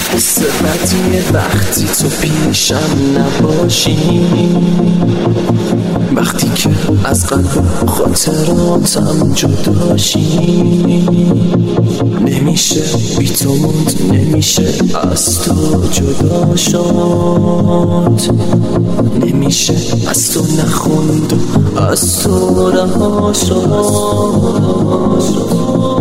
سبتیه وقتی تو پیشم نباشی، وقتی که از قلب خاطراتم جداشی. نمیشه بی تو موند، نمیشه از تو جدا شد، نمیشه از تو نخوند و از تو رها شد.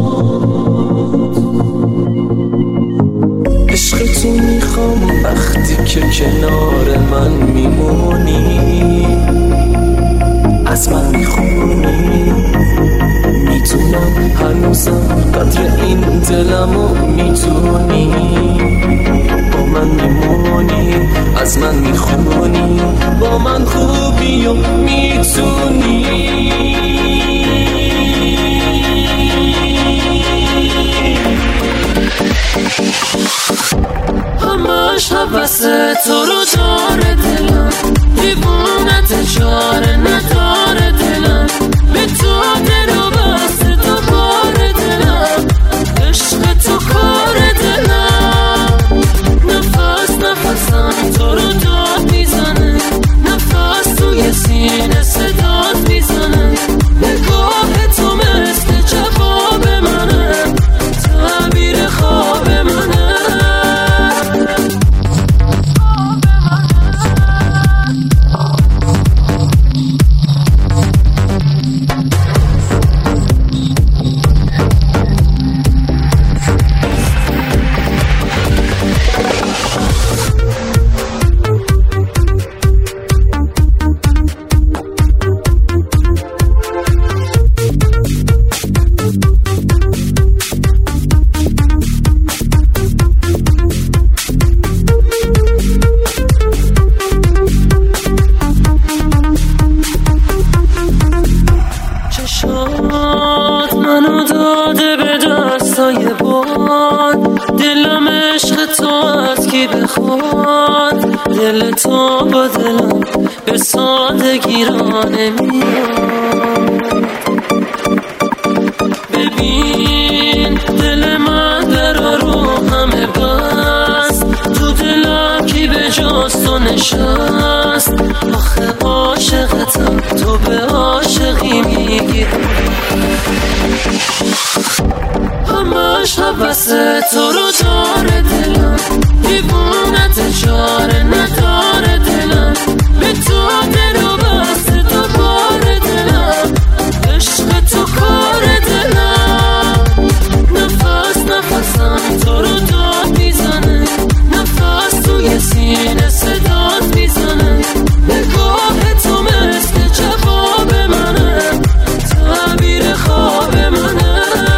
عشق تو میخوام وقتی که کنار من میمونی، از من میخونی. میتونم هنوزم قدر این دلمو میتونی، با من میمونی، از من میخونی، با من خوبی و میتونی. همش حوث تو رو داره دلم، دیوونت چاره نداره دلم، به تو دل و بسته تو بار دلم، عشق تو کار دلم. نفس نفسم تو رو داد میزنه، نفس توی سینه صدات میزنه، نگاه تو مثل جواب منه، تعبیر خواب منه. منو داده به دستای باد، دلم عشق تو از کی بخواد، دل تو با دلم به سادگی را نمیاد. ببین دل من در رو همه بست، تو دلم کی به جاست تو نشست، آخه عاشقتم تو به عاشقی میگی. همش حوث تو رو داره دلم، دیوونت چاره نداره دلم، به تو دل و بسته تو بار دلم، عشق تو کار دلم. نفس نفسم تو رو داد میزنه، نفس توی سینه صدات میزنه، نگاه تو مثل جواب منه، تعبیر خواب منه.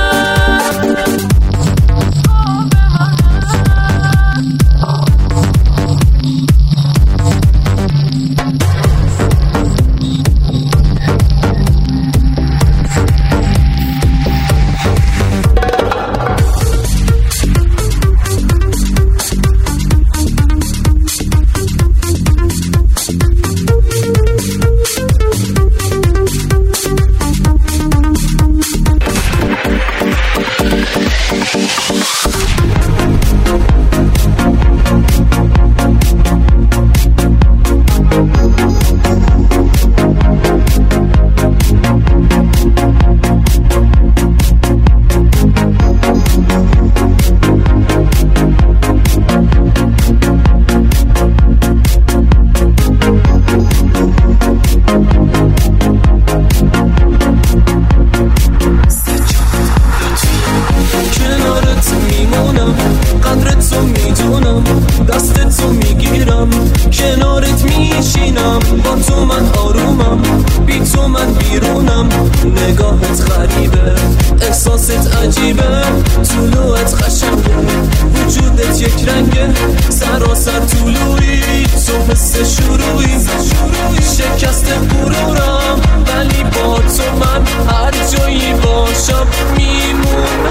قدرت تو میدونم، دستت تو میگیرم، کنارت میشینم، با تو من آرومم، بی تو من بیرونم. نگاهت غریبه، احساست عجیبه، طلوعت قشنگه، وجودت یک رنگه، سراسر طلوعی، تو مثل شروعی، شکست غرورم، ولی با تو من هر جایی باشم میمونم.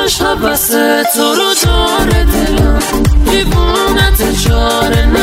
عشق بس تو رو داره دلم دیوونت چاره